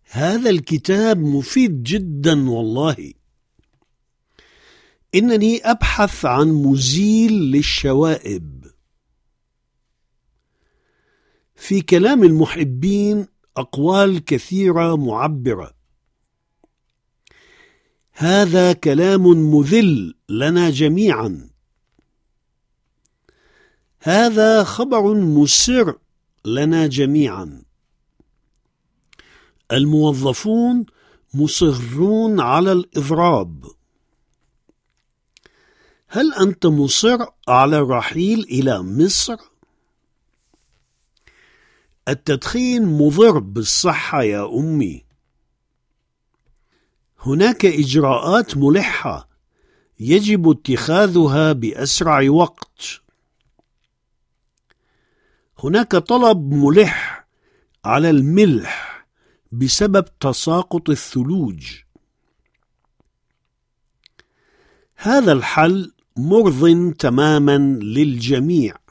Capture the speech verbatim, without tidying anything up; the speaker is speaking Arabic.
هذا الكتاب مفيد جدا والله. إنني أبحث عن مزيل للشوائب. في كلام المحبين أقوال كثيرة معبرة. هذا كلام مذل لنا جميعا. هذا خبر مسر لنا جميعا. الموظفون مصرون على الإضراب. هل أنت مصر على الرحيل إلى مصر؟ التدخين مضر بالصحة يا أمي. هناك إجراءات ملحة يجب اتخاذها بأسرع وقت. هناك طلب ملح على الملح بسبب تساقط الثلوج. هذا الحل مرضٍ تماما للجميع.